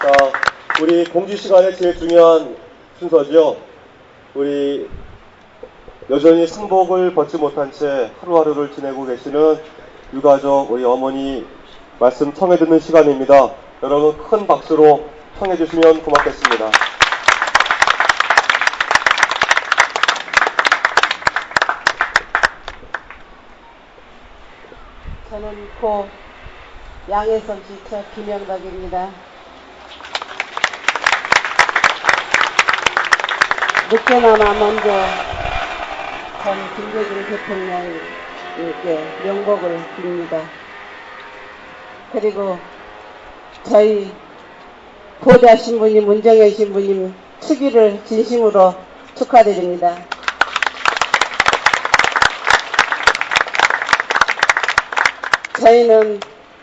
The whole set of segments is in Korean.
자, 우리 공지 시간에 제일 중요한 순서죠. 우리 여전히 상복을 벗지 못한 채 하루하루를 지내고 계시는 유가족 우리 어머니 말씀 청해 듣는 시간입니다. 여러분 큰 박수로 청해 주시면 고맙겠습니다. 저는 고 양해성 시처 김영덕입니다. 늦게나마 먼저 전 김대중 대통령님께 명복을 빕니다. 그리고 저희 보좌 신부님, 문정현 신부님 축의를 진심으로 축하드립니다. 저희는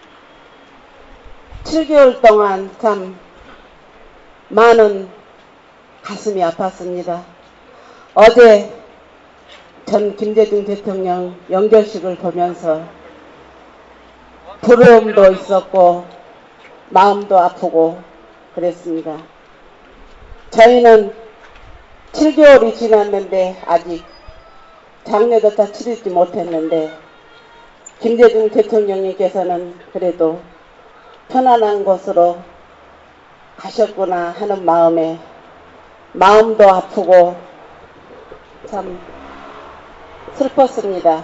7개월 동안 참 많은 가슴이 아팠습니다. 어제 전 김대중 대통령 연결식을 보면서 부러움도 있었고 마음도 아프고 그랬습니다. 저희는 7개월이 지났는데 아직 장례조차 치르지 못했는데 김대중 대통령님께서는 그래도 편안한 곳으로 가셨구나 하는 마음에 마음도 아프고 참 슬펐습니다.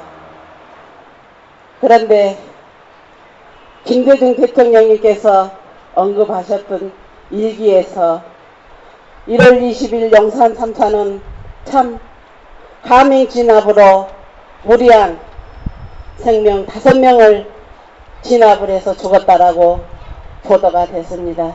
그런데 김대중 대통령님께서 언급하셨던 일기에서 1월 20일 영산 3차는 참 가민 진압으로 무리한 생명 5명을 진압을 해서 죽었다라고 보도가 됐습니다.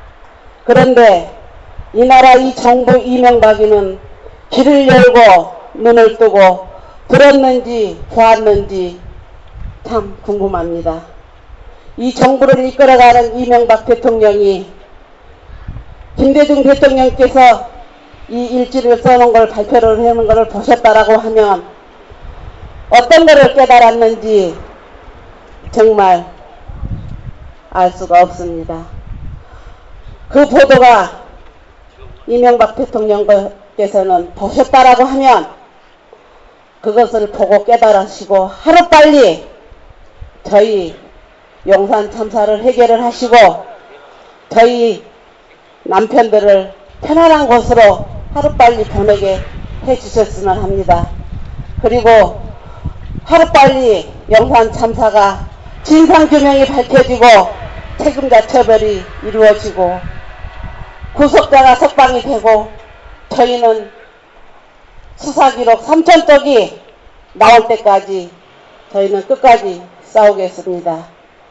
그런데 이 나라 이 정부 이명박이는 귀를 열고 눈을 뜨고 들었는지 보았는지 참 궁금합니다. 이 정부를 이끌어가는 이명박 대통령이 김대중 대통령께서 이 일지를 써놓은 걸 발표를 하는 것을 보셨다라고 하면 어떤 것을 깨달았는지 정말 알 수가 없습니다. 그 보도가 이명박 대통령께서는 보셨다라고 하면 그것을 보고 깨달으시고 하루빨리 저희 용산 참사를 해결을 하시고 저희 남편들을 편안한 곳으로 하루빨리 보내게 해주셨으면 합니다. 그리고 하루빨리 용산 참사가 진상규명이 밝혀지고 책임자 처벌이 이루어지고 구속자가 석방이 되고 저희는 수사기록 3,000쪽이 나올 때까지 저희는 끝까지 싸우겠습니다.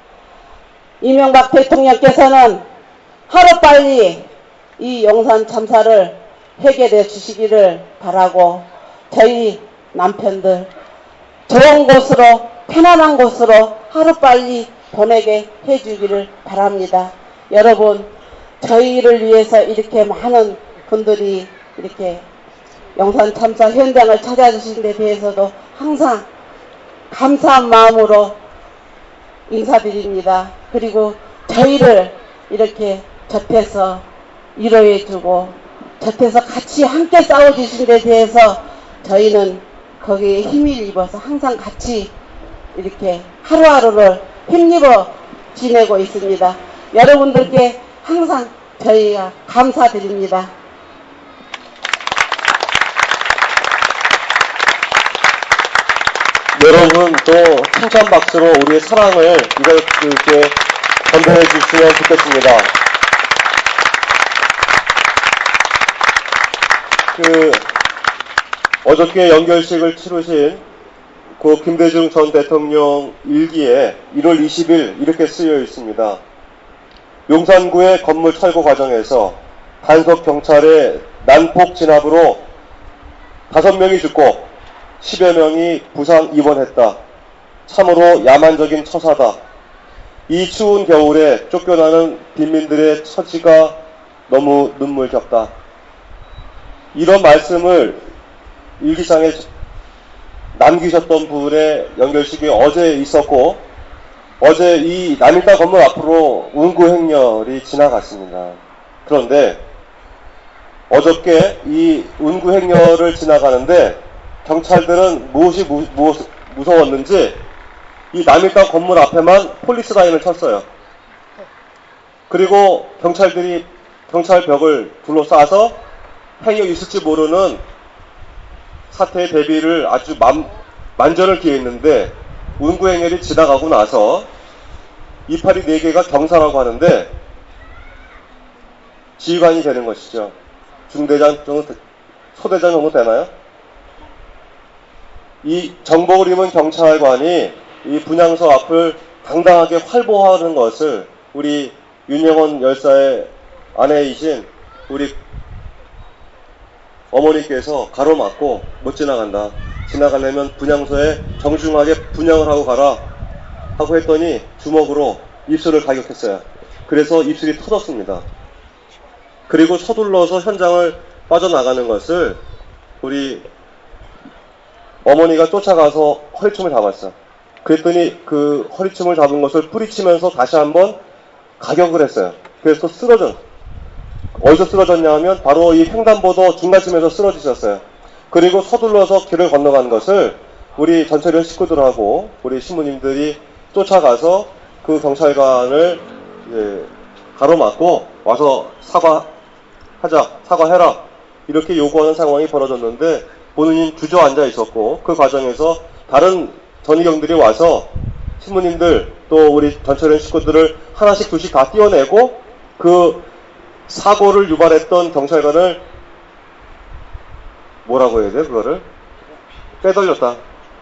이명박 대통령께서는 하루빨리 이 용산 참사를 해결해 주시기를 바라고 저희 남편들 좋은 곳으로 편안한 곳으로 하루빨리 보내게 해주기를 바랍니다. 여러분 저희를 위해서 이렇게 많은 분들이 이렇게 용산 참사 현장을 찾아주신 데 대해서도 항상 감사한 마음으로 인사드립니다. 그리고 저희를 이렇게 곁에서 위로해주고 곁에서 같이 함께 싸워주신 데 대해서 저희는 거기에 힘을 입어서 항상 같이 이렇게 하루하루를 힘입어 지내고 있습니다. 여러분들께 항상 저희가 감사드립니다. 여러분 또 칭찬 박수로 우리의 사랑을 이렇게 전달해 주시면 좋겠습니다. 어저께 연결식을 치르신 고 김대중 전 대통령 일기에 1월 20일 이렇게 쓰여 있습니다. 용산구의 건물 철거 과정에서 단속 경찰의 난폭 진압으로 5명이 죽고 10여 명이 부상 입원했다. 참으로 야만적인 처사다. 이 추운 겨울에 쫓겨나는 빈민들의 처지가 너무 눈물겹다. 이런 말씀을 일기장에 남기셨던 분의 연결식이 어제 있었고 어제 이 남일당 건물 앞으로 운구 행렬이 지나갔습니다. 그런데 어저께 이 운구 행렬을 지나가는데 경찰들은 무엇이 무서웠는지 이 남일당 건물 앞에만 폴리스 라인을 쳤어요. 그리고 경찰들이 경찰 벽을 둘러싸서 행여 있을지 모르는 사태의 대비를 아주 만전을 기했는데 운구 행렬이 지나가고 나서 이파리 4개가 경사라고 하는데 지휘관이 되는 것이죠. 중대장 정도, 소대장 정도 되나요? 이 정복을 입은 경찰관이 이 분향소 앞을 당당하게 활보하는 것을 우리 윤영원 열사의 아내이신 우리 어머니께서 가로막고 못 지나간다. 지나가려면 분향소에 정중하게 분향을 하고 가라 하고 했더니 주먹으로 입술을 가격했어요. 그래서 입술이 터졌습니다. 그리고 서둘러서 현장을 빠져나가는 것을 우리 어머니가 쫓아가서 허리춤을 잡았어요. 그랬더니 그 허리춤을 잡은 것을 뿌리치면서 다시 한번 가격을 했어요. 그래서 쓰러져. 어디서 쓰러졌냐 하면 바로 이 횡단보도 중간쯤에서 쓰러지셨어요. 그리고 서둘러서 길을 건너간 것을 우리 전철현 식구들하고 우리 신부님들이 쫓아가서 그 경찰관을 가로막고 와서 사과해라 이렇게 요구하는 상황이 벌어졌는데 본인이 주저앉아 있었고 그 과정에서 다른 전위경들이 와서 신부님들 또 우리 전철현 식구들을 하나씩 둘씩 다 띄워내고 그 사고를 유발했던 경찰관을 뭐라고 해야 돼 그거를 빼돌렸다.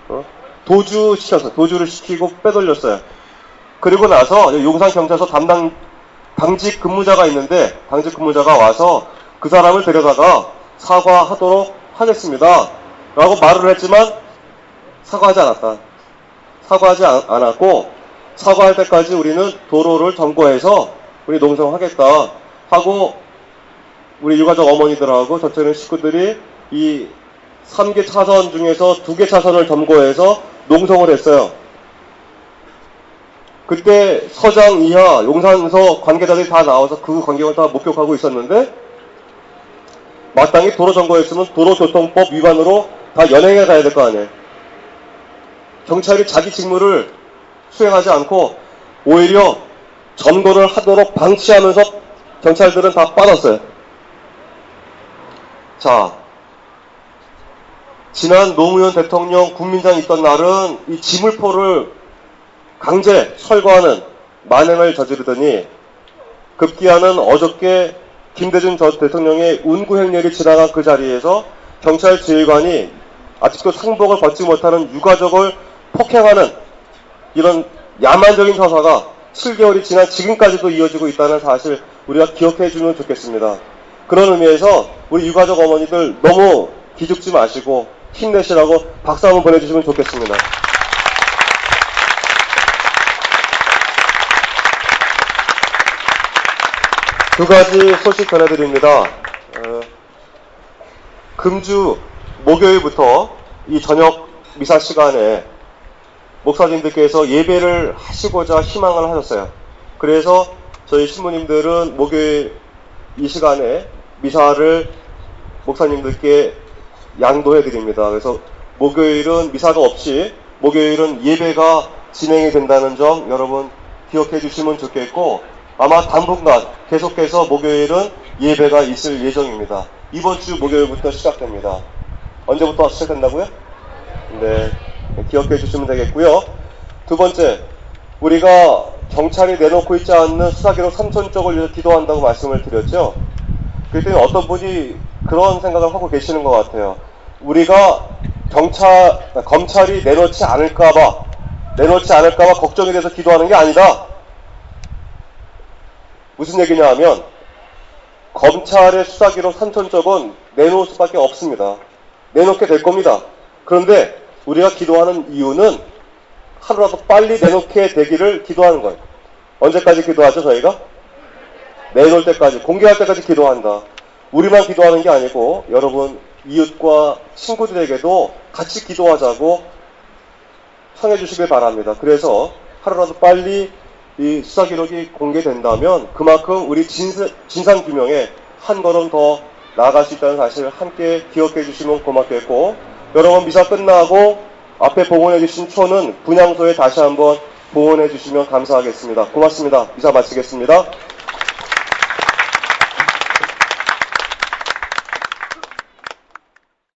도주를 시키고 빼돌렸어요. 그리고 나서 용산경찰서 담당 당직 근무자가 있는데 당직 근무자가 와서 그 사람을 데려다가 사과하도록 하겠습니다 라고 말을 했지만 사과하지 않았다. 사과하지 않았고 사과할 때까지 우리는 도로를 점거해서 우리 농성하겠다 하고 우리 유가족 어머니들하고 전체는 식구들이 이 3개 차선 중에서 2개 차선을 점거해서 농성을 했어요. 그때 서장 이하 용산서 관계자들이 다 나와서 그 광경을 다 목격하고 있었는데 마땅히 도로 점거했으면 도로교통법 위반으로 다 연행해 가야 될 거 아니에요. 경찰이 자기 직무를 수행하지 않고 오히려 점거를 하도록 방치하면서 경찰들은 다 빠졌어요. 자, 지난 노무현 대통령 국민장 있던 날은 이 지물포를 강제 철거하는 만행을 저지르더니 급기야는 어저께 김대중 전 대통령의 운구 행렬이 지나간 그 자리에서 경찰 지휘관이 아직도 상복을 벗지 못하는 유가족을 폭행하는 이런 야만적인 처사가 7개월이 지난 지금까지도 이어지고 있다는 사실 우리가 기억해 주면 좋겠습니다. 그런 의미에서 우리 유가족 어머니들 너무 기죽지 마시고 힘내시라고 박수 한번 보내주시면 좋겠습니다. 두 가지 소식 전해드립니다. 금주 목요일부터 이 저녁 미사 시간에 목사님들께서 예배를 하시고자 희망을 하셨어요. 그래서 저희 신부님들은 목요일 이 시간에 미사를 목사님들께 양도해 드립니다. 그래서 목요일은 미사가 없이 목요일은 예배가 진행이 된다는 점 여러분 기억해 주시면 좋겠고 아마 당분간 계속해서 목요일은 예배가 있을 예정입니다. 이번 주 목요일부터 시작됩니다. 언제부터 시작된다고요? 네, 기억해 주시면 되겠고요. 두 번째, 우리가 경찰이 내놓고 있지 않는 수사기록 3천 쪽을 위해서 기도한다고 말씀을 드렸죠. 그랬더니 어떤 분이 그런 생각을 하고 계시는 것 같아요. 우리가 검찰이 내놓지 않을까봐 걱정이 돼서 기도하는 게 아니다. 무슨 얘기냐 하면 검찰의 수사기록 3천 쪽은 내놓을 수밖에 없습니다. 내놓게 될 겁니다. 그런데 우리가 기도하는 이유는 하루라도 빨리 내놓게 되기를 기도하는 거예요. 언제까지 기도하죠 저희가? 내놓을 때까지, 공개할 때까지 기도한다. 우리만 기도하는 게 아니고 여러분 이웃과 친구들에게도 같이 기도하자고 청해 주시길 바랍니다. 그래서 하루라도 빨리 이 수사 기록이 공개된다면 그만큼 우리 진상 규명에 한 걸음 더 나아갈 수 있다는 사실을 함께 기억해 주시면 고맙겠고, 여러분 미사 끝나고 앞에 봉헌해 주신 초는 분향소에 다시 한번 봉헌해 주시면 감사하겠습니다. 고맙습니다. 미사 마치겠습니다.